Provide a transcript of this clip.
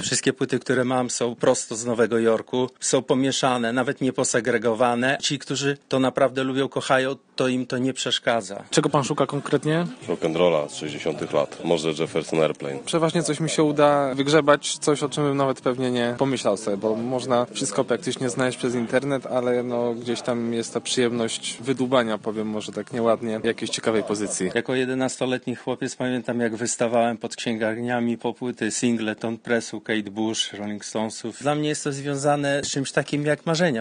Wszystkie płyty, które mam, są prosto z Nowego Jorku. Są pomieszane, nawet nie posegregowane. Ci, którzy to naprawdę lubią, kochają, to im to nie przeszkadza. Czego pan szuka konkretnie? Rock'n'rolla z 60 lat. Może Jefferson Airplane. Przeważnie coś mi się uda wygrzebać, coś o czym bym nawet pewnie nie pomyślał sobie, bo można wszystko praktycznie znaleźć przez internet, ale gdzieś tam jest ta przyjemność wydłubania, powiem może tak nieładnie, jakiejś ciekawej pozycji. Jako 11-letni chłopiec pamiętam, jak wystawałem pod księgarniami po płyty Singleton Pressu, Kate Bush, Rolling Stonesów. Dla mnie jest to związane z czymś takim jak marzenia.